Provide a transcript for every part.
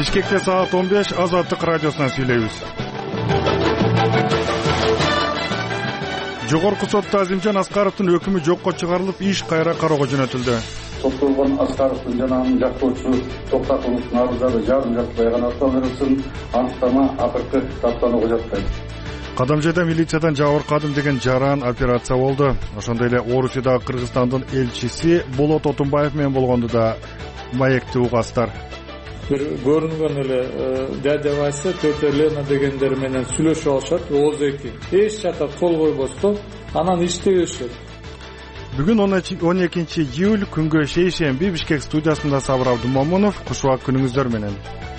Бишкекте саат 15 Азаттык радиосунан сүйлөйбүз. Жогорку сотто Азимжан Аскаровдун өкүмү жокко чыгарылып, иш кайра кароого жөнөтүлдү. Соттолгон Аскаровдун жана анын жактоочу токтотулуштун арыздары жарым жакты байганаттан берилсин, анықтама акыркы даттанууга жатпайт. Кадамжайда милициядан жабыркадым деген жаран операция болду. Ошондой эле Орусиядагы Кыргызстандын элчиси Болот Отунбаев менен болгонду да маекти угасыздар. Бир көрүнгөн эле дядя Вася, тетя Лена дегендер менен сүйлөшүп алышат, ооз эки. Эч жака кол койбостон анан иштебешет. Бүгүн 12 июль күнгө шейшемби Бишкек студиясында Сабыр Абдумомунов. Кушубак күнүңүздөр менен.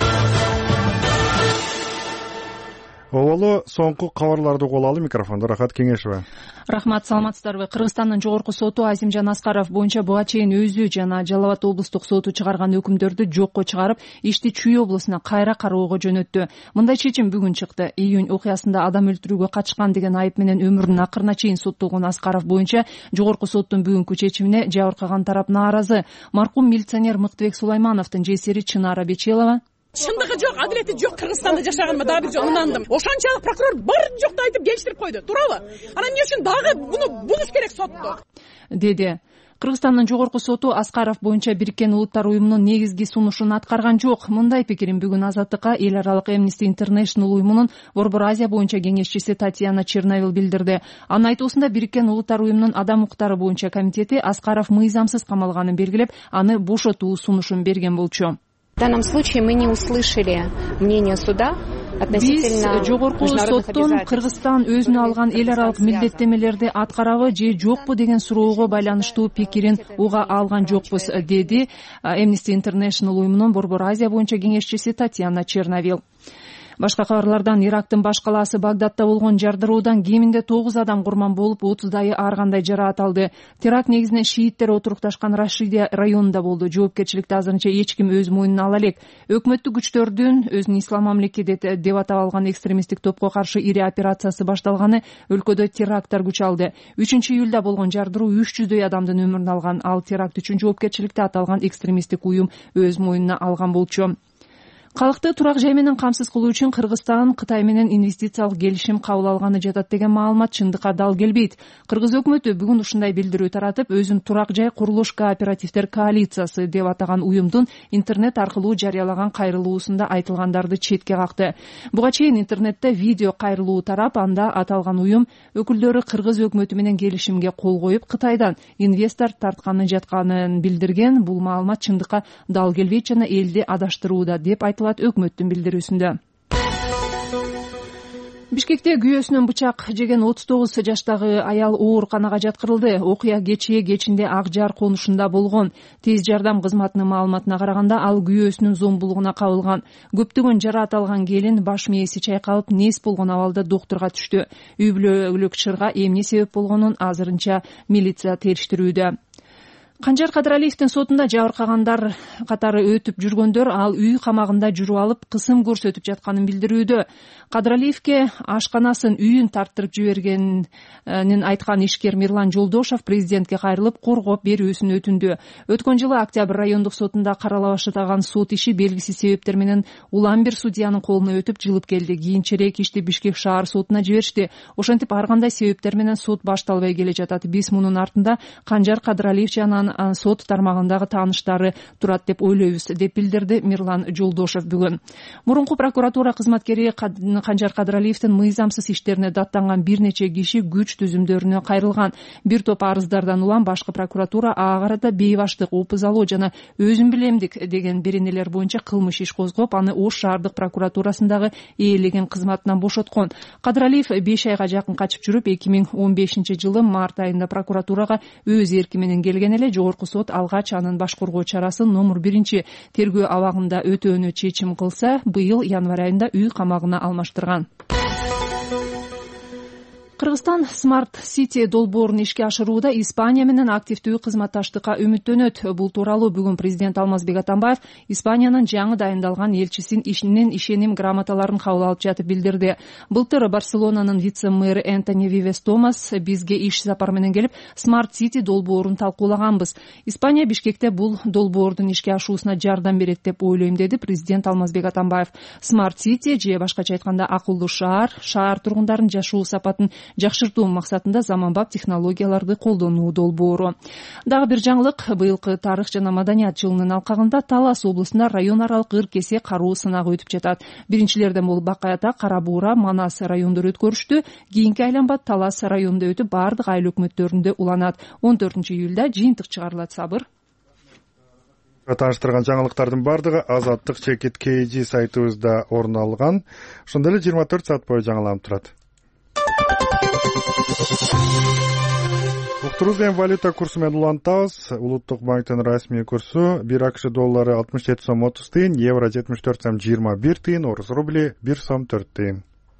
Оболу соңку кабарларды угуп алалы. Микрофондо Рахат Кеңешева. Рахмат, саламатсыздарбы? Кыргызстандын жогорку соту Азимжан Аскаров боюнча буга чейин өзү жана Жалал Абад облустук соту чыгарган өкүмдөрдү жокко чыгарып, ишти Чүй облусуна кайра кароого жөнөттү. Мындай чечим бүгүн чыкты. Июнь окуясында адам өлтүрүүгө катышкан деген айып менен өмүрүнүн акырына чейин соттолгон Аскаров боюнча жогорку соттун бүгүнкү чечимине жабыркаган тарап нааразы. Маркум милиционер Мыктыбек Сулаймановдун жесири Чынара Бечелова: чындыгы жок, адилети жок. Кыргызстанда жашаганыма дагы бир жолу ынандым. Ошончолук прокурор бар жокду айтып келиштирип койду. Туурабы? Анан эмне үчүн дагы буну бузуш керек сотто? Деди. Кыргызстандын жогорку соту Аскаров боюнча Бириккен Улуттар уюмунун негизги сунушун аткарган жок. Мындай пикирин бүгүн Азаттыкка эл аралык Amnesty International уюмунун Борбор Азия боюнча кеңешчиси Татьяна Черновил билдирди. Анын айтуусунда Бириккен Улуттар уюмунун адам укуктары боюнча комитети Аскаров мыйзамсыз камалганын белгилеп, аны бошотуу сунушун берген болчу. В данном случае мы не услышали мнение суда относительно биз жогорку соттун Кыргызстан өзүнө алган эл аралык милдеттемелерди аткарабы же жокпу деген суроого байланыштуу пикирин уга алган жокпуз, деди Amnesty International уюмунун Борбор Азия боюнча кеңешчиси Татьяна Черновил. Башка кабарлардан Ирактын баш калаасы Багдадда болгон жардыруудан кеминде 9 адам курман болуп, 30дайы ар кандай жараат алды. Теракт негизинен шииттер отурукташкан Рашидия районунда болду. Жоопкерчиликти азырынча эч ким өз мойнуна ала элек. Өкмөттүк күчтөрдүн өзүн ислам мамлекети деп атап алган экстремисттик топко каршы ири операциясы башталганы өлкөдө теракттар күч алды. 3-июлда болгон жардыруу 300дөй адамдын өмүрүн алган. Ал теракт үчүн жоопкерчиликти аталган экстремисттик уюм өз мойнуна алган болчу. Калкты турак жай менен камсыз кылуу үчүн Кыргызстан Кытай менен инвестициялык келишим кабыл алганы жатат деген маалымат чындыкка дал келбейт. Кыргыз өкмөтү бүгүн ушундай билдирүү таратып, өзүн турак жай курулуш кооперативдер коалициясы деп атаган уюмдун интернет аркылуу жарыялаган кайрылуусунда айтылгандарды четке какты. Буга чейин интернетте видео кайрылуу тарап, анда аталган уюм өкүлдөрү Кыргыз өкмөтү менен келишимге кол коюп, Кытайдан инвестор тартканы жатканын билдирген. Бул маалымат чындыкка дал келбейт жана элди адаштырууда деп айтылат өкмөттүн билдирүүсүндө. Бишкекте күйөөсүнөн бычак жеген 39 жаштагы аял ооруканага жаткырылды. Окуя кечинде Ак Жар конушунда болгон. Тез жардам кызматынын маалыматына караганда, ал күйөөсүнүн зомбулугуна кабылган. Көптөгөн жараат алган келин баш мээси чайкалып, нес болгон абалда доктурга түштү. Үй бүлөлүк чырга эмне себеп болгонун азырынча милиция териштирүүдө. Канжар Кадыралиевдин сотунда жабыркагандар катары өтүп жүргөндөр ал үй камагында жүрүп алып, кысым көрсөтүп жатканын билдирүүдө. Кадыралиевке ашканасын, үйүн тарттырып жибергенин айткан ишкер Мирлан Жолдошов президентке кайрылып, коргоп берүүсүн өтүндү. Өткөн жылы Октябрь райондук сотунда карала баштаган сот иши белгисиз себептер менен улам бир судьянын колуна өтүп жылып келди. Кийинчерээк ишти Бишкек шаар сотуна жиберишти. Ошентип ар кандай себептер менен сот башталбай келе жатат. Биз мунун артында Канжар Кадыралиев жана сот тармагындагы тааныштары турат деп ойлойбуз, деп билдирди Мирлан Жолдошов бүгүн. Мурунку прокуратура кызматкери Канжар Кадыралиевдин мыйзамсыз иштерине даттанган бир нече киши күч түзүмдөрүнө кайрылган. Бир топ арыздардан улам башкы прокуратура ага карата бейбаштык, опузалоо жана өзүн билемдик деген беренелер боюнча кылмыш иш козгоп, аны Ош шаардык прокуратурасындагы ээлеген кызматынан бошоткон. Кадыралиев 5 айга жакын качып жүрүп, 2015-жылы март айында прокуратурага өз эрки менен келген эле. Жогорку сот алгач анын башкаруу чарасын номер 1 тергөө абагында өтөөнү чечим кылса, быйыл январь айында үй камагына алмаштырган. Кыргызстан Smart City долбоорун ишке ашырууда Испания менен активдүү кызматташтыкка үмүттөнөт. Бул тууралуу бүгүн президент Алмазбек Атамбаев Испаниянын жаңы дайындалган элчисинин ишинен ишеним грамоталарын кабыл алып жатып билдирди. Былтыр Барселонанын вице-мэры Энтони Вивес Томас бизге иш сапар менен келип, Smart City долбоорун талкуулаганбыз. Испания Бишкекте бул долбоордун ишке ашуусуна жардам берет деп ойлойм, деди президент Алмазбек Атамбаев. Smart City же башкача айтканда акылдуу шаар тургундарын жашоо сапатын жакшыртуу максатында заманбап технологияларды колдонуу долбоору. Дагы бир жаңылык, быйылкы тарых жана маданият жылынын алкагында Талас облусунда район аралык ыр-кесе кароо сынагы өтүп жатат. Биринчилерден болуп Бакай Ата, Кара Буура, Манас райондору өткөрүштү. Кийинки айланма Талас районунда өтүп, бардык айыл өкмөттөрүндө уланат. 14-июлда жыйынтык чыгарылат. Сабыр. Тааныштырган жаңылыктардын бардыгы Азаттык Чекит KG сайтыбызда орун алган. Ошондой эле 24 саат бою жаңыланып турат. Уктурузен валюта курсу менен улантабыз. Улуттук банктын расмий курсу 1 АКШ доллары 67 сом 30 тыйын, евро 74 сом 21 тыйын, орус рубли 1 сом 4 тыйын.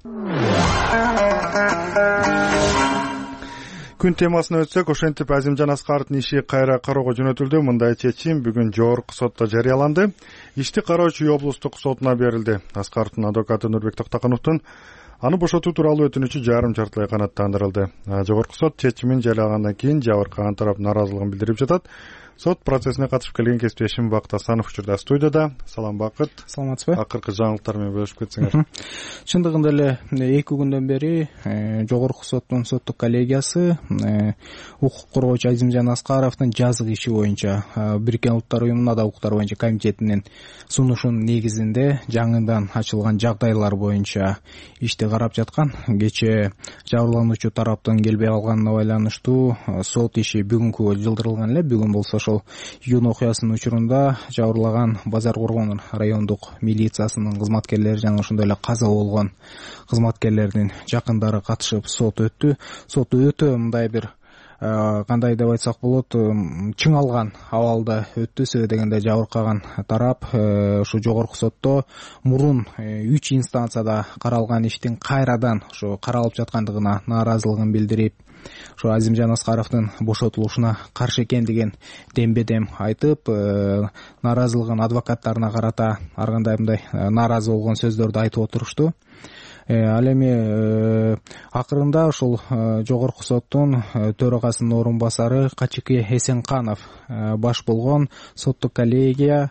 Күн темасына өтсөк, ошентип Азимжан Аскаровдун иши кайра кароого жөнөтүлдү. Мындай чечим бүгүн жогорку сотто жарыяланды. Ишти кароочу үй облустук сотуна берилди. Аскаровдун адвокаты Нурбек Токтокуновдун аны бошотуу тууралуу өтүнүчү жарым-жартылай канааттандырылды. Жогорку сот чечимин жарыялагандан кийин жабыркаган тарап нааразылыгын билдирип жатат. Сот процессине катышып келген кесиптешим Бакыт Асанов учурда студияда. Салам Бакыт. Саламатсызбы? Акыркы жаңылыктар менен бөлүшүп кетсеңер. Чындыгында эле 2 күндөн бери жогорку соттун соттук коллегиясы укук коргоочу Азимжан Аскаровдун жазык иши боюнча Бириккен Улуттар уюмунун ада укуктар боюнча комитетинин сунушунун негизинде жаңыдан ачылган жагдайлар боюнча ишти карап жаткан. Кечээ жабырлануучу тараптын келбей калганына байланыштуу сот иши бүгүнкүгө жылдырылган эле. Бүгүн болсо ошол июнь окуясынын учурунда жабырлаган Базар Коргон райондук милициясынын кызматкерлери жана ошондой эле каза болгон кызматкерлердин жакындары катышып сот өттү. Сот өтө мындай бир кандай деп айтсак болот, чыңалган абалда өттү. Себеби дегенде жабыркаган тарап ушу жогорку сотто мурун 3 инстанцияда каралган иштин кайрадан ушу каралып жаткандыгына нааразылыгын билдирип, ошо Азимжан Аскаровдун бошотулушуна каршы экендигин дембедем айтып, нааразылыгын адвокаттарына карата ар кандай мындай нааразы болгон сөздөрдү айтып отурушту. Ал эми акырында ошол жогорку соттун төрагасынын орун басары Качыки Эсенканов баш болгон соттук коллегия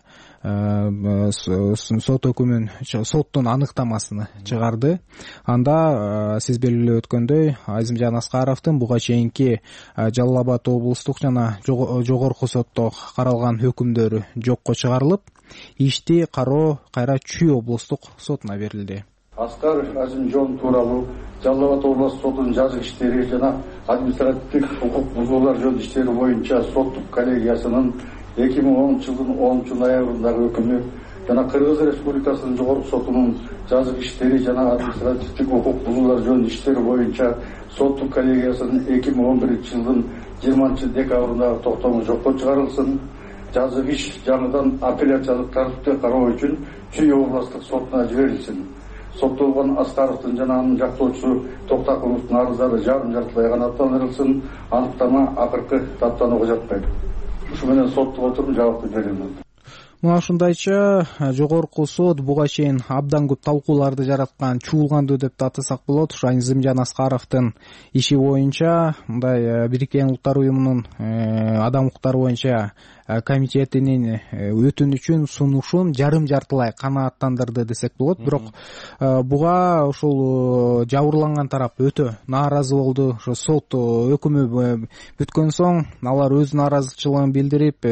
сот өкүмүн, соттун аныктамасын чыгарды. Анда сиз белгилеп өткөндөй Азимжан Аскаровдун буга чейинки Жалал Абад облустук жана жогорку сотто каралган өкүмдөрү жокко чыгарылып, ишти кароо кайра Чүй облустук сотуна берилди. Аскаров Азимжан тууралуу Жалал Абад облустук сотунун жазык иштери жана административдик укук бузуулар жөнүндө иштери боюнча соттук коллегиясынын 2010 жылдын 10 ноябрындагы өкүмү жана Кыргыз Республикасынын жогорку сотунун жазык иштери жана административдик укук бузуулар жөнүндө иштери боюнча соттук коллегиясынын 2011 жылдын 20 декабрындагы токтому жокко чыгарылсын. Жазык иш жаңыдан апелляциялык тартипте кароо үчүн Чүй облустук сотуна жиберилсин. Соттолгон Аскаровдун жана анын жактоочусу Токтокуновдун арыздары жарым-жартылай канааттандырылсын. Аныктама акыркы таптанууга жатпайт. Ушу менен соттук отурум жабык берилмек. Мына ушундайча жогорку сот буга чейин абдан көп талкууларды жараткан, чуулгандуу деп атасак болот. Ушу Азимжан Аскаровдун иши боюнча мындай Бириккен Улуттар уюмунун адам укуктары боюнча комитетинин өтүнүчүн сунушун жарым-жартылай канааттандырды десек болот. Бирок буга ошол жабырланган тарап өтө нааразы болду. Ошо сот өкүмү бүткөн соң алар өз нааразычылыгын билдирип,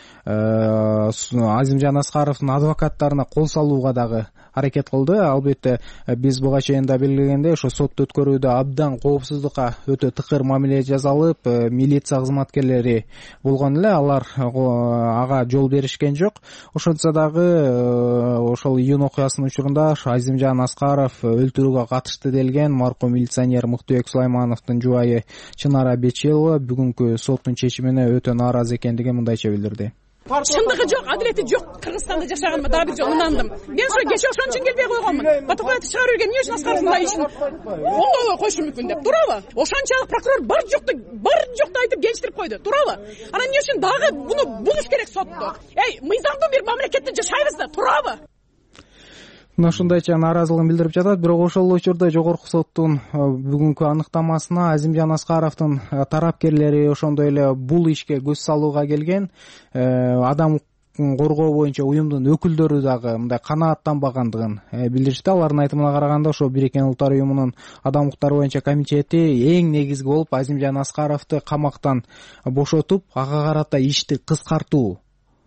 Азимжан Аскаровдун адвокаттарына кол салууга дагы аракет кылды. Албетте биз буга чейин да белгилегендей, ошо сотто өткөрүүдө абдан коопсуздукка өтө тыкыр мамиле жасалып, милиция кызматкерлери болгон эле, алар ага жол беришкен жок. Ошончо дагы ошол июнь окуясынын учурунда Азимжан Аскаров өлтүрүүгө катышты делген маркум милиционер Муктубек Сулаймановдун жубайы Чынара Бечелова бүгүнкү соттун чечимине өтө нааразы экендигин мындайча билдирди. чындыгы жок, адилети жок. Кыргызстанда жашаганыма дагы бир жолу ынандым. Мен ошо кечээ ошон үчүн келбей койгонмун. Батукаевди чыгарып берген эмне үчүн Аскаровдун мындай ишин оңдой койушу мүмкүн деп, туурабы? Ошончалык прокурор бар жокту айтып келиштирип койду, туурабы? Анан эмне үчүн дагы буну булуш керек сотто? Мыйзамдуу бир мамлекетте жашайбыз да, туурабы? Мына ушундайча нааразылыгын билдирип жатат. Бирок ошол учурда жогорку соттун бүгүнкү аныктамасына Азимжан Аскаровдун тарапкерлери ошондой эле бул ишке көз салууга келген адам коргоо боюнча уюмдун өкүлдөрү дагы мындай канааттанбагандыгын билдиришти. Алардын айтымына караганда ошо Бириккен Улуттар уюмунун адам укуктары боюнча комитети эң негизги болуп Азимжан Аскаровду камактан бошотуп, ага карата ишти кыскартуу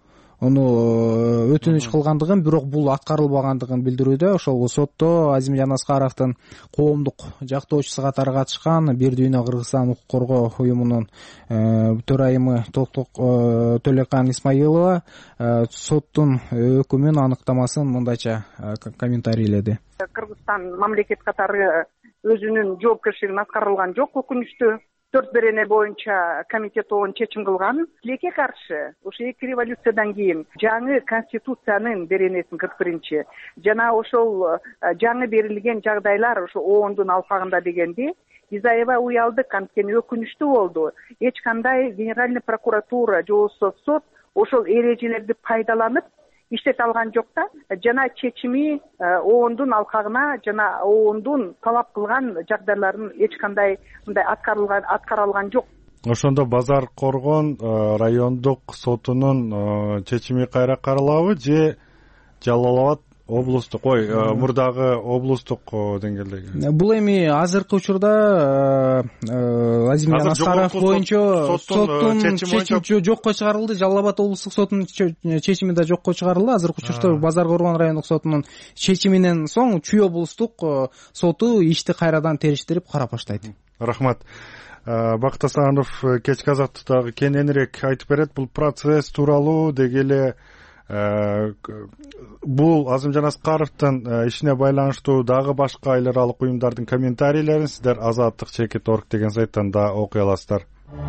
өтүнүч кылгандыгын, бирок бул аткарылбагандыгын билдирүүдө. Ошол сотто Азимжан Аскаровдун коомдук жактоочусу катары катышкан Бир Дүйнө Кыргызстан укук коргоо уюмунун төрайымы Төлөкан Исмаилова соттун өкүмүн, аныктамасын мындайча комментарийледи. Кыргызстан мамлекет катары өзүнүн жоопкерчилигин аткарылган жок, өкүнүчтүү. 4 берене боюнча комитет оң чечим кылган. Тилекке каршы ошо 2 революциядан кийин жаңы конституциянын беренесин 41-чи жана ошол жаңы берилген жагдайлар ошо оондун алкагында дегенди биз аябай уялдык, анткени өкүнүчтүү болду. Эч кандай генеральный прокуратура же болбосо сот ошол эрежелерди пайдаланып иштете алган жок да. Жана чечими оондун алкагына жана оондун талап кылган жагдайларын эч кандай мындай аткара алган жок. Ошондо Базар Коргон райондук сотунун чечими кайра каралабы же Жалал Абад облустук, мурдагы облустук деңгээлдеги? Бул эми азыркы учурда Азимжан Аскаров боюнча соттун чечими жокко чыгарылды. Жалал Абад облустук сотунун чечими да жокко чыгарылды. Азыркы учурда Базар Коргон райондук сотунун чечиминен соң Чүй облустук соту ишти кайрадан териштирип карап баштайт. Рахмат. Бакыт Асанов кечки азаттыкта дагы кененирээк айтып берет. Бул процесс тууралуу деги эле бул Азимжан Аскаровдун ишине байланыштуу дагы башка эл аралык уюмдардын комментарийлерин сиздер Азаттык Чекит.org деген сайттан да окуй аласыздар.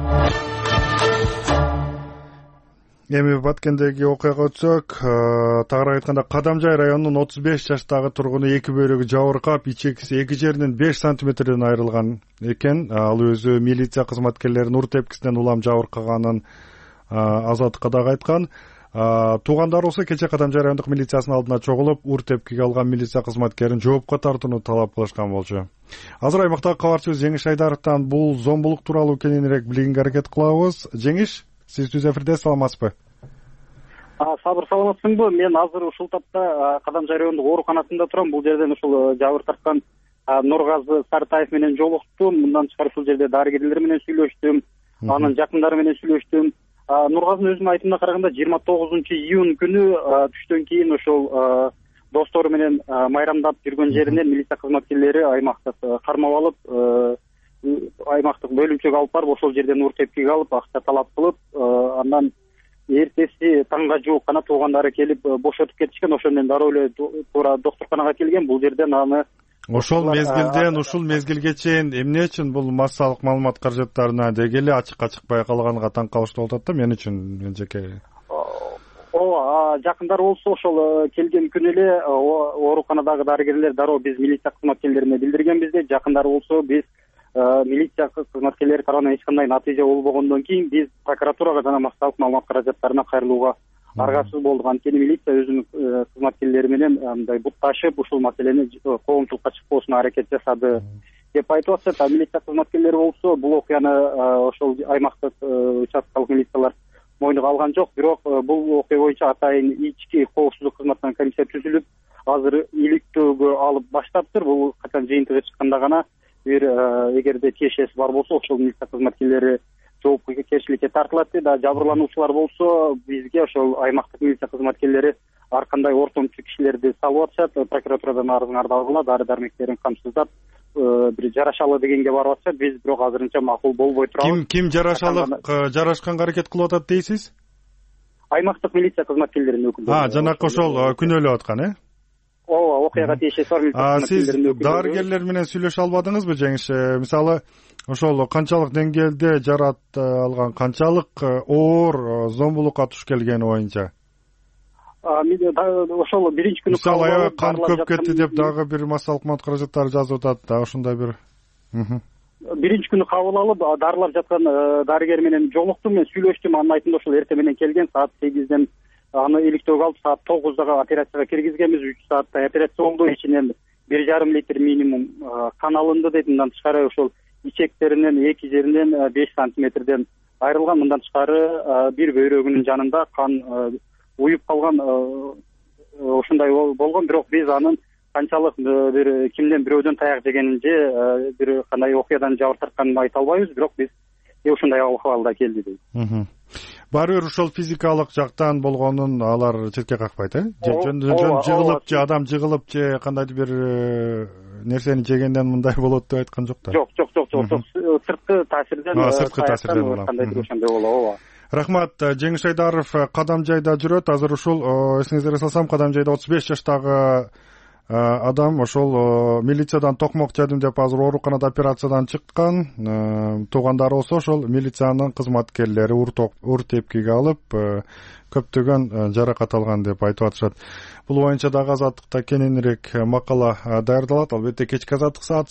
Эми Баткендеги окуяга өтсөк, тагыраак айтканда Кадамжай районунун 35 жаштагы тургуну эки бөйрөгү жабыркап, ичекиси эки жеринен 5 сантиметрден айрылган экен. Ал өзү милиция кызматкерлеринин ур тепкисинен улам жабыркаганын Азаттыкка дагы айткан. Туугандары болсо кечээ Кадамжай райондук милициясынын алдына чогулуп, ур тепкиге алган милиция кызматкерин жоопко тартууну талап кылышкан болчу. Азыр аймактагы кабарчыбыз Жеңиш Айдаровдон бул зомбулук тууралуу кененирээк билгенге аракет кылабыз. Жеңиш, сиз түз эфирде, саламатсызбы? Сабыр, саламатсыңбы? Мен азыр ушул тапта Кадамжай райондук ооруканасында турам. Бул жерден ушул жабыр тарткан Нургазы Сартаев менен жолуктум. Мындан тышкары ушул жерде дарыгерлер менен сүйлөштүм, анын жакындары менен сүйлөштүм. Нургазынын өзүнүн айтымына караганда 29-июнь күнү түштөн кийин ошол достору менен майрамдап жүргөн жеринен милиция кызматкерлери аймактык кармап алып, аймактык бөлүмчөгө алып барып, ошол жерден ур тепкиге алып, акча талап кылып, андан эртеси таңга жуук гана туугандары келип бошотуп кетишкен. Ошондон дароо эле туура доктурканага келген. Бул жерден аны ошол мезгилден ушул мезгилге чейин эмне үчүн бул массалык маалымат каражаттарына деги эле ачыкка чыкпай калганга таң калыштуу болуп атат да мен үчүн, мен жеке. Жакындар болсо ошол келген күнү эле ооруканадагы дарыгерлер дароо биз милиция кызматкерлерине билдиргенбиз де. Жакындар болсо биз милиция кызматкерлери тарабынан эч кандай натыйжа болбогондон кийин биз прокуратурага жана массалык маалымат каражаттарына кайрылууга аргасыз болдук. Анткени милиция өзүнүн кызматкерлери менен мындай бутташып ушул маселени коомчулукка чыкпоосуна аракет жасады деп айтып атышат. Милиция кызматкерлери болсо бул окуяны ошол аймактык участкалык милициялар мойнуга алган жок. Бирок бул окуя боюнча атайын ички коопсуздук кызматынан комиссия түзүлүп, азыр иликтөөгө алып баштаптыр. Бул качан жыйынтыгы чыкканда гана бир эгерде тиешеси бар болсо ошол милиция кызматкерлери жоопкерчиликке тартылат дейт. Жабырлануучулар болсо бизге ошол аймактык милиция кызматкерлери ар кандай ортомчу кишилерди салып атышат. Прокуратурадан арызыңарды алгыла, дары дармектерин камсыздап бир жарашалы дегенге барып атышат. Биз бирок азырынча макул болбой турабыз. Ким жарашканга аракет кылып атат дейсиз? Аймактык милиция кызматкерлеринин өкүлдөрү. Жанакы ошол күнөөлөп аткан, окуяга тиешеси бар милиция кызматкерлеринин өкүлдөрү. Дарыгерлер менен сүйлөшө албадыңызбы, Жеңиш? Мисалы, ошол канчалык деңгээлде жарат алган, канчалык оор зомбулукка туш келгени боюнча? Ошол биринчи күнү мисалы аябай кан көп кетти деп дагы бир массалык матбуат каражаттары жазып атат да, ошондой бир. Биринчи күнү кабыл алып, дарылап жаткан дарыгер менен жолуктум, мен сүйлөштүм. Анын айтымында ошол эртең менен келген, саат 8ден аны иликтөөгө алып, саат 9-да операцияга киргизгенбиз. 3 сааттай операция болду. Ичинен 1,5 литр минимум кан алынды дейт. Мындан тышкары ошол ичектеринен 2 жеринен 5 сантиметрден айрылган. Мындан тышкары бир бөйрөгүнүн жанында кан уюп калган, ошондой болгон. Бирок биз анын канчалык бир кимден бирөөдөн таяк жегенин же бир кандай окуядан жабыр тартканын айта албайбыз, бирок биз ушундай абалда келди дейт. Баары бир ушол физикалык жактан болгонун алар четке какпайт, жөн жыгылып же адам жыгылып же кандайдыр бир нерсени жегенден мындай болот деп айткан жок да. Жок. Сырткы таасирден кандайдыр ошондой болобу. Рахмат. Жеңиш Айдаров Кадамжайда жүрөт. Азыр ушул эсиңиздерге салсам, Кадамжайда 35 жаштагы адам ошол милициядан токмок жадым деп азыр ооруканада операциядан чыккан. Туугандары болсо ошол милициянын кызматкерлери ур тепкиге алып көптөгөн жаракат алган деп айтып атышат. Бул боюнча дагы Азаттыкта кененирээк макала даярдалат. Албетте кечки Азаттык саат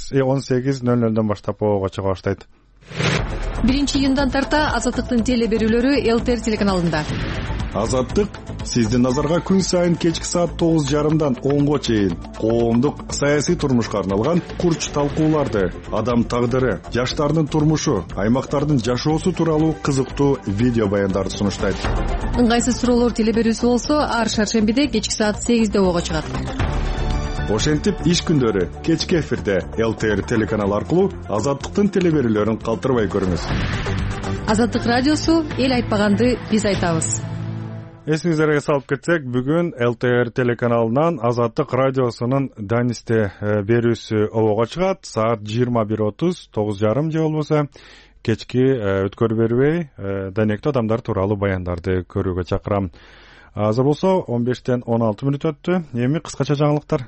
18:00 баштап ого чыга баштайт. 1-июндан тарта Азаттыктын теле берүүлөрү ЛТР телеканалында. Азаттык сиздин назарга күн сайын кечки саат 9:30дан 10го чейин коомдук саясий турмушка арналган курч талкууларды, адам тагдыры, жаштардын турмушу, аймактардын жашоосу тууралуу кызыктуу видео баяндарды сунуштайт. Ыңгайсыз суроолор теле берүүсү болсо ар шаршембиде кечки саат 8де ого чыгат. Ошентип иш күндөрү кечки эфирде ЛТР телеканалы аркылуу Азаттыктын теле берүүлөрүн калтырбай көрүңүз. Азаттык радиосу эл айтпаганды биз айтабыз. Эсиңиздерге салып кетсек, бүгүн ЛТР телеканалынан Азаттык радиосунун Данисте берүүсү обого чыгат. Саат 21:30, 9:30 же болбосо кечки өткөрүп бербей, данектүү адамдар тууралуу баяндарды көрүүгө чакырам. Азыр болсо 15ден 16 мүнөт өттү. Эми кыскача жаңылыктар.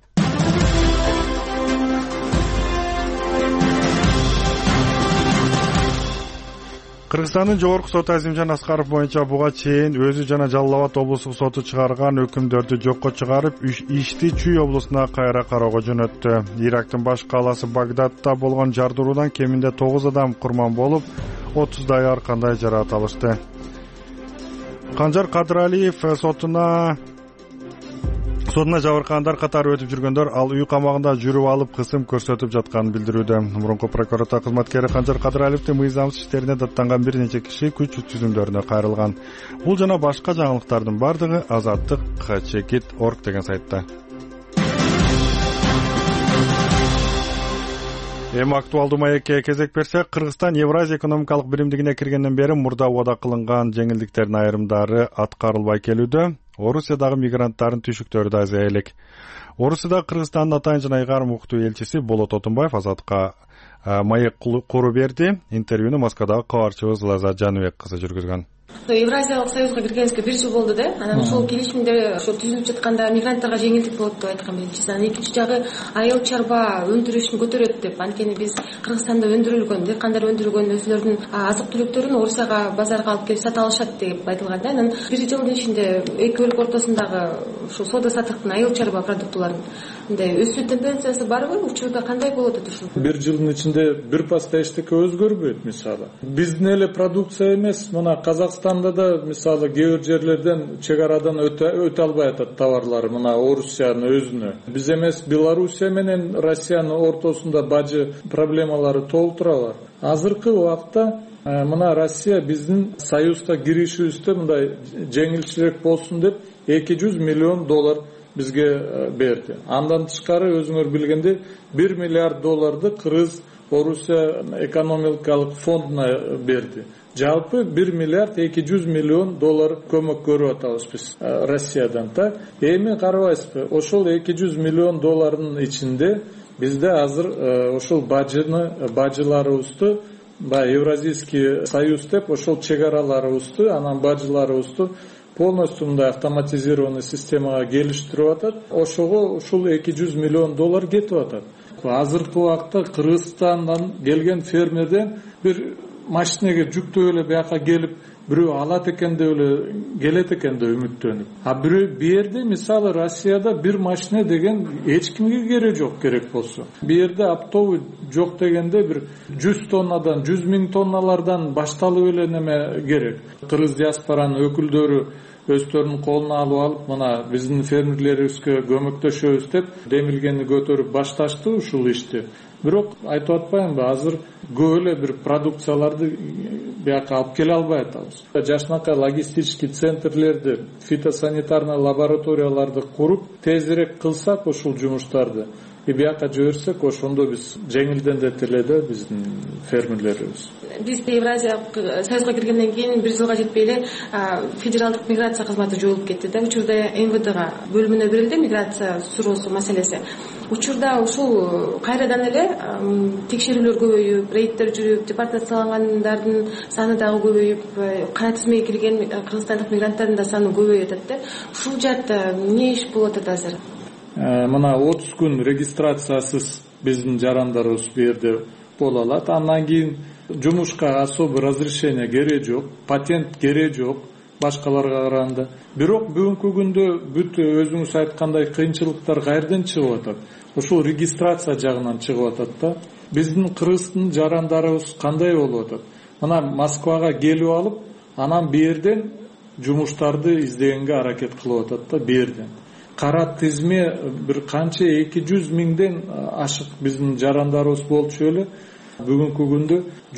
Кыргызстандын жогорку соту Азимжан Аскаров боюнча буга чейин өзү жана Жалал Абад облустук соту чыгарган өкүмдөрдү жокко чыгарып, ишти Чүй облусуна кайра кароого жөнөттү. Ирактын баш калаасы Багдадта болгон жардыруудан кеминде 9 адам курман болуп, 30дай ар кандай жараат алышты. Канжар Кадыралиев сотуна жабыркагандар катары өтүп жүргөндөр ал үй камагында жүрүп алып кысым көрсөтүп жатканын билдирүүдө. Мурунку прокуратура кызматкери Канжар Кадыралиевдин мыйзамсыз иштерине даттанган бир нече киши күч түзүмдөрүнө кайрылган. Бул жана башка жаңылыктардын бардыгы Азаттык Чекит.org деген сайтта. Эми актуалдуу маекке кезек берсек, Кыргызстан Евразия экономикалык биримдигине киргенден бери мурда убада кылынган жеңилдиктердин айрымдары аткарылбай келүүдө. Орусиядагы мигранттардын түшүктөрү да азая элек. Орусияда Кыргызстандын атайын жана ыйгарым укуктуу элчиси Болот Отунбаев Азаттыкка маек куру берди. Интервьюну Москвадагы кабарчыбыз Лаза Жаныбек кызы жүргүзгөн. Евразиялык союзга киргенибизге 1 жыл болду да. Анан ошол келишимде ошо түзүлүп жатканда мигранттарга жеңилдик болот деп айткан биринчиси. Анан экинчи жагы айыл чарба өндүрүшүн көтөрөт деп. Анткени биз Кыргызстанда өндүрүлгөн, дыйкандар өндүргөн өзүлөрүнүн азык түлүктөрүн Орусияга базарга алып келип сата алышат деп айтылган да. Анан 1 жылдын ичинде эки өлкө ортосундагы ушул соода саттыктын айыл чарба продуктыларын мындай өсүү тенденциясы барбы? Учурда кандай болот ушул? 1 жылдын ичинде бир паста эчтеке өзгөрбөйт мисалы. Биздин эле продукция эмес, мына Казакстанда да мисалы кээ бир жерлерден чек арадан өтө албай атат товарлары мына Орусиянын өзүнө. Биз эмес Белоруссия менен Россиянын ортосунда бажы проблемалары толтура бар. Азыркы убакта мына Россия биздин союзга киришибизде мындай жеңилчилик болсун деп $200 миллион бизге берди. Андан тышкары өзүңөр билгендей $1 миллиард Кыргыз Орусия экономикалык фондуна берди. Жалпы $1 миллиард 200 миллион көмөк көрүп атабыз биз Россиядан да. Эми карабайсызбы, ошол 200 миллион доллардын ичинде бизде азыр ошол бажыларыбызды Евразийский союз деп ошол чек араларыбызды, анан бажыларыбызды полностью мындай автоматизированный системага келиштирип атат. Ошого ушул $200 миллион кетип атат. азыркы убакта Кыргызстандан келген фермерден бир машинеге жүктөп эле бияка келип бирөө алат экен деп эле келет экен деп үмүттөнүп, бирөө жерде мисалы Россияда бир машина деген эч кимге кереги жок. Керек болсо бу жерде оптовый жок дегенде бир 100 тоннадан 100 миң тонналардан башталып эле неме керек. Кыргыз диаспоранын өкүлдөрү өздөрүнүн колуна алып мына биздин фермерлерибизге көмөктөшөбүз деп демилгени көтөрүп башташты ушул ишти. Бирок айтып атпаймынбы, азыр көп эле бир продукцияларды бияка алып келе албай атабыз. Жашынакай логистический центрлерди, фитосанитарный лабораторияларды куруп, тезирээк кылсак ушул жумуштарды бияка жиберсек, ошондо биз жеңилденет эле да биздин фермерлерибиз. Биз Евразиялык союзга киргенден кийин 1 жылга жетпей эле федералдык миграция кызматы жоюлуп кетти да. Учурда МВДга бөлүмүнө берилди миграция суроосу маселеси. Учурда ушул кайрадан эле текшерүүлөр көбөйүп, рейдтер жүрүп, депортациялангандардын саны дагы көбөйүп, кара тизмеге кирген кыргызстандык мигранттардын да саны көбөйүп атат да. Ушул жаатта эмне иш болуп атат азыр? Мына 30 күн регистрациясыз биздин жарандарыбыз бу жерде боло алат. Андан кийин жумушка особый разрешение кереги жок, патент кереги жок башкаларга караганда. Бирок бүгүнкү күндө бүт өзүңүз айткандай кыйынчылыктар кайерден чыгып атат? Ушул регистрация жагынан чыгып атат да. Биздин кыргыздын жарандарыбыз кандай болуп атат? Мына Москвага келип алып, анан бу жерден жумуштарды издегенге аракет кылып атат да, бу жерден. Кара тизме бир канча 200 миңден ашык биздин жарандарыбыз болчу эле. Бүгүнкү күндө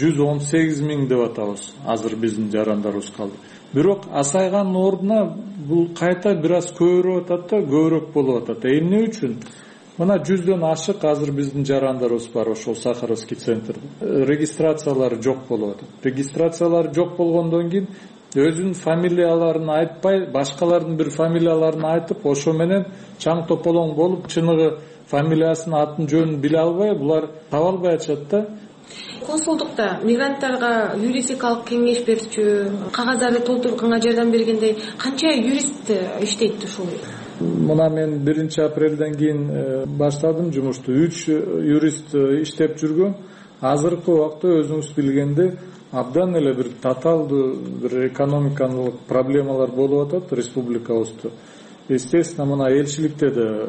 118 миң деп атабыз. Азыр биздин жарандарыбыз калды. Бирок асайган ордуна бул кайта бир аз көбөрөп атат да, көбүрөөк болуп атат. Эмне үчүн? Мына 100дөн ашык азыр биздин жарандарыбыз бар ошол Сахаровский центрде. Регистрациялары жок болуп атат. Регистрациялары жок болгондон кийин өзүнүн фамилияларын айтпай, башкалардын бир фамилияларын айтып, ошо менен чаң тополоң болуп, чыныгы фамилиясын, атын, жөнүн биле албай, булар таба албай атышат да. Консулдукта мигранттарга юридикалык кеңеш берчү, кагаздарды толтурганга жардам бергендей канча юрист иштейт ушул? Мына мен 1 апрелден кийин баштадым жумушту. 3 юрист иштеп жүргөн. Азыркы убакта өзүңүз билгендей абдан эле бир таталдуу бир экономикалык проблемалар болуп атат республикабызда. Естественно, мына элчиликте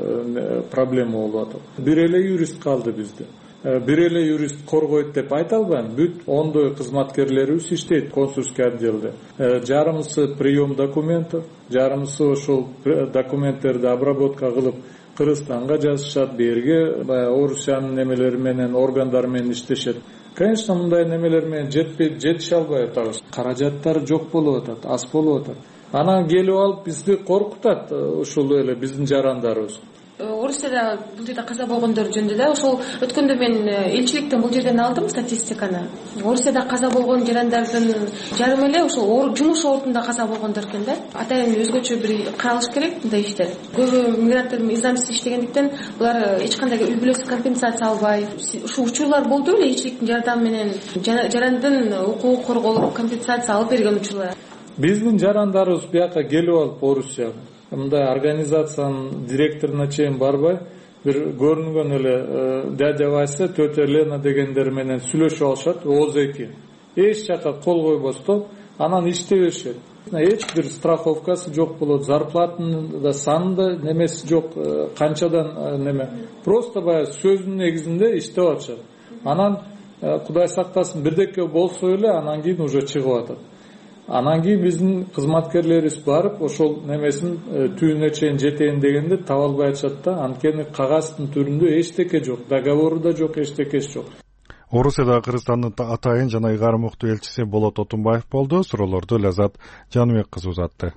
да проблема болуп атат. Бир эле юрист калды бизде. Бир эле юрист коргойт деп айта албайм. Бүт ондой кызматкерлерибиз иштейт консульский отделде. Жарымысы прием документов, жарымысы ошол документтерди обработка кылып Кыргызстанга жазышат, берге Орусиянын немелери менен, органдары менен иштешет. Конечно, мындай немелер менен жетише албай атабыз. Каражаттар жок болуп атат, аз болуп атат. Анан келип алып бизди коркутат ушул эле биздин жарандарыбыз. Орусияда бул жерде каза болгондор жөнүндө да ошол өткөндө мен элчиликтен бул жерден алдым статистиканы. Орусияда каза болгон жарандардын жарымы эле ошол жумуш ордунда каза болгондор экен да. Атайын өзгөчө бир каралыш керек мындай иштер. Көбү мигранттар издамсыз иштегендиктен булар эч кандай үй бүлөсү компенсация албай. Ушул учурлар болду эле элчиликтин жардамы менен жарандын укугу корголуп компенсация алып берген учурлар. Биздин жарандарыбыз бияка келип алып Орусияга мындай организациянын директоруна чейин барбай, бир көрүнгөн эле дядя Вася, тетя Лена дегендер менен сүйлөшүп алышат, ооз-эки. Эч жака кол койбостон, анан иштей беришет. Эч бир страховкасы жок болот, зарплатынын да санында немеси жок, канчадан неме. Просто баягы сөзүнүн негизинде иштеп атышат. Анан Кудай сактасын бирдеке болсо эле анан кийин уже чыгып атат. Анан кийин биздин кызматкерлерибиз барып, ошол немесин түйүнүнө чейин жетейин дегенде таба албай атышат да. Анткени кагаздын түрүндө эчтеке жок, договору да жок, эчтекеси жок. Орусияда Кыргызстандын атайын жана ыйгарым уктуу элчиси Болот Отунбаев болду. Суроолорду Лазат Жаныбек кызы узатты.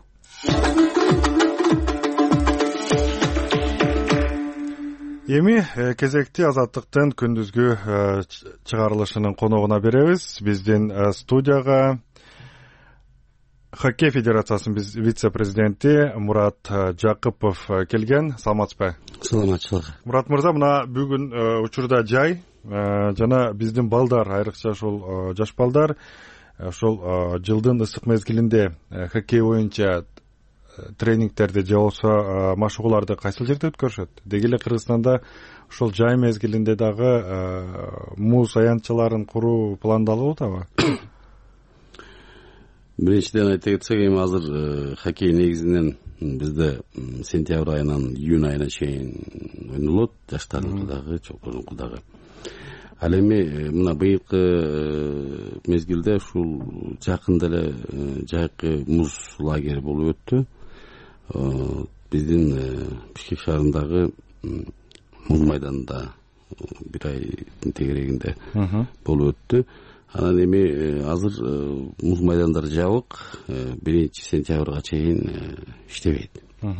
Эми кезекти Азаттыктын күндүзгү чыгарылышынын коногуна беребиз. Биздин студияга Хоккей федерациясынын вице-президенти Мурат Жакыпов келген. Саламатсызбы? Саламатчылык. Мурат мырза, мына бүгүн учурда жай жана биздин балдар, айрыкча ошол жаш балдар ошол жылдын ысык мезгилинде хоккей боюнча тренингтерди же болбосо машыгууларды кайсыл жерде өткөрүшөт? Деги эле Кыргызстанда ушул жай мезгилинде дагы муз аянтчаларын куруу пландалып атабы? Биринчиден айта кетсек, эми азыр хоккей негизинен бизде сентябрь айынан июнь айына чейин ойнолот, жаштардыкы дагы, чоктордуку дагы. Ал эми мына быйылкы мезгилде ушул жакында эле жайкы муз лагери болуп өттү. Биздин Бишкек шаарындагы муз майданында бир айдын тегерегинде болуп өттү. Анан эми азыр муз майдандары жабык, 1 сентябрга чейин иштебейт.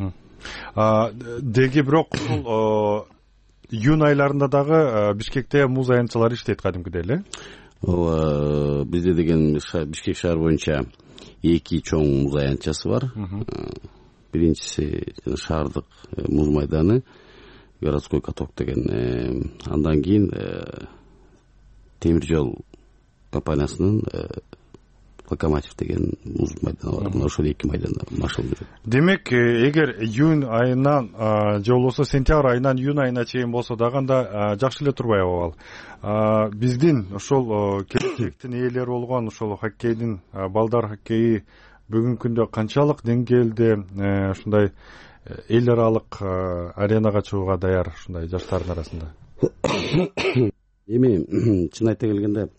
Деги бирок ушул июнь айларында дагы Бишкекте муз аянтчалары иштейт кадимкидей эле. Ооба, бизде деген Бишкек шаар боюнча 2 чоң муз аянтчасы бар. Биринчиси шаардык муз майданы, городской каток деген. Андан кийин темир жол компаниясынын Локомотив деген муз майданы бар. Мына ошол 2 майданда машыгып жүрөт. Демек, эгер июнь айынан же болбосо сентябрь айынан июнь айына чейин болсо дагы анда жакшы эле турбайбы ал? Биздин ошол келечектин ээлери болгон ошол хоккейдин, балдар хоккейи бүгүнкү күндө канчалык деңгээлде ушундай эл аралык аренага чыгууга даяр ушундай жаштардын арасында? Эми чын айта келгенде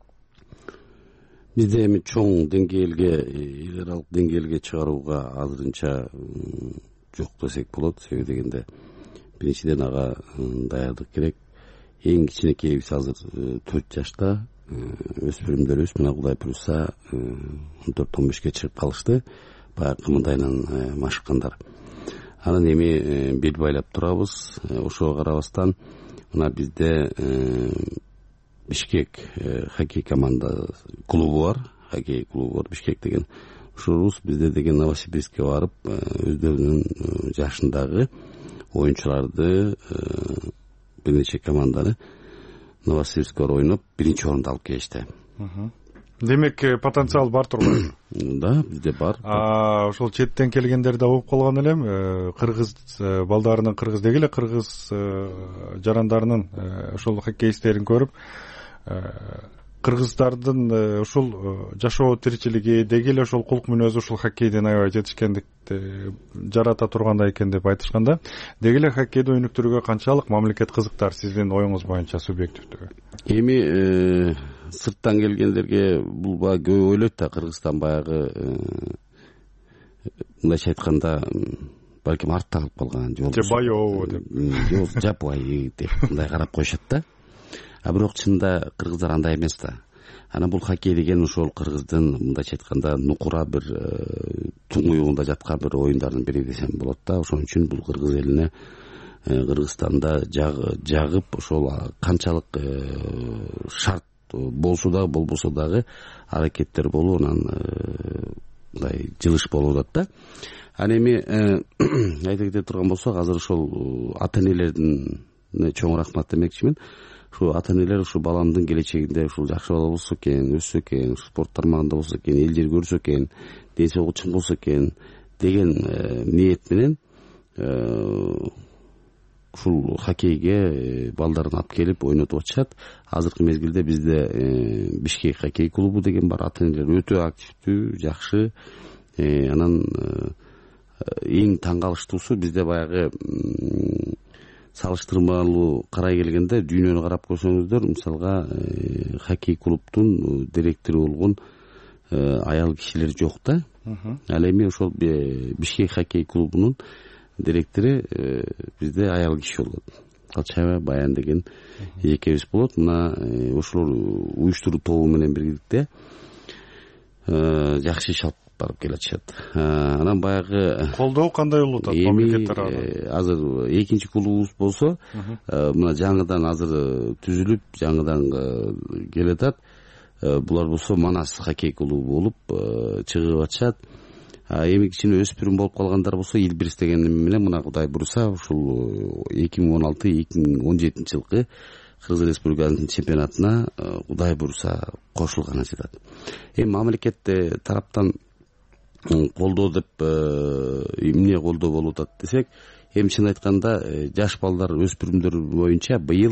бизде эми чоң деңгээлге, эл аралык деңгээлге чыгарууга азырынча жок десек болот. Себеби дегенде биринчиден ага даярдык керек. Эң кичинекейибиз азыр 4 жашта, өспүрүмдөрүбүз мына Кудай буйруса 14-15ке чыгып калышты. Баягы кымындайынан машыккандар. Анан эми бел байлап турабыз. Ошого карабастан мына бизде Бишкек хоккей команда клубу бар, хоккей клубу бар Бишкек деген. Ушубуз бизде деген Новосибирскке барып, өздөрүнүн жашындагы оюнчуларды, бир нече команданы Новосибирскке ойноп, 1-орунду алып келишти. Демек, потенциал бар турбайбы? Да, бизде бар. Ошол четтен келгендерди угуп калган элем, кыргыз балдарынын, кыргыз деги эле кыргыз жарандарынын ошол хоккейисттерин көрүп, кыргыздардын ушул жашоо тиричилиги деги эле ошол кулк мүнөзү ушул хоккейден аябай жетишкендикти жарата тургандай экен деп айтышканда, деги эле хоккейди өнүктүрүүгө канчалык мамлекет кызыктар сиздин оюңуз боюнча, субъективдүү? Эми сырттан келгендерге бул баягы көп ойлойт да, Кыргызстан баягы мындайча айтканда балким артта калып калган жол. Же баябы деп. Жол жаппай деп мындай карап коюшат да. А бирок чынында кыргыздар андай эмес да. Анан бул хоккей деген ошол кыргыздын мындайча айтканда нукура бир туңуюгунда жаткан бир оюндардын бири десем болот да. Ошон үчүн бул кыргыз элине Кыргызстанда жагып ошол канчалык шарт болсо да болбосо дагы аракеттер болуп, анан мындай жылыш болуп атат да. Анан эми айта кете турган болсок, азыр ошол ата энелердин чоң рахмат демекчимин. Ушул ата энелер ушу баламдын келечегинде ушул жакшы бала болсо экен, өссө экен, спорт тармагында болсо экен, эл жер көрсө экен, ден соолугу чың болсо экен деген ниет менен ушул хоккейге балдарын алып келип ойнотуп атышат. Азыркы мезгилде бизде Бишкек хоккей клубу деген бар. Ата энелер өтө активдүү, жакшы. Анан эң таң калыштуусу бизде баягы салыштырмалуу карай келгенде дүйнөнү карап көрсөңүздөр, мисалга хоккей клубтун директору болгон аял кишилер жок да. Ал эми ошол Бишкек хоккей клубунун директору бизде аял киши болот. Калчаева Баян деген экебиз болот. Мына ошолор уюштуруу тобу менен биргеликте жакшы иш алып барып келатышат. Анан баягы колдоо кандай болуп атат мамлекет тарабынан? Азыр экинчи клубубуз болсо, мына жаңыдан азыр түзүлүп, жаңыдан келатат. Булар болсо Манас хоккей клубу болуп чыгып атышат. Эми кичине өспүрүм болуп калгандар болсо, Илбирис деген менен мына Кудай буйруса ушул 2016-2017 жылкы Кыргыз Республикасынын чемпионатына Кудай буйруса кошулганы жатат. Эми мамлекет тараптан колдоо деп эмне колдоо болуп атат десек, эми чын айтканда жаш балдар, өспүрүмдөр боюнча быйыл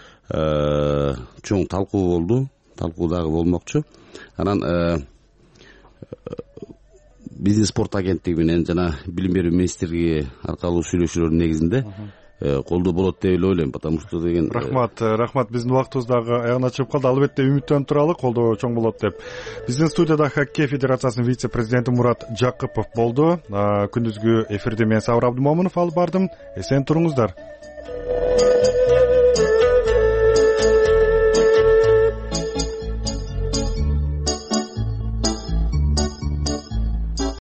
чоң талкуу болду, талкуу дагы болмокчу. Анан бизнес спорт агенттиги менен жана билим берүү министрлиги аркылуу сүйлөшүүлөрдүн негизинде колдоо болот деп эле ойлойм, потому что деген. Рахмат, биздин убактыбыз дагы аягына чыгып калды. Албетте үмүттөнүп туралы, колдоо чоң болот деп. Биздин студияда хоккей федерациясынын вице-президенти Мурат Жакыпов болду. Күндүзгү эфирди мен Сабыр Абдымомунов алып бардым. Эсен туруңуздар.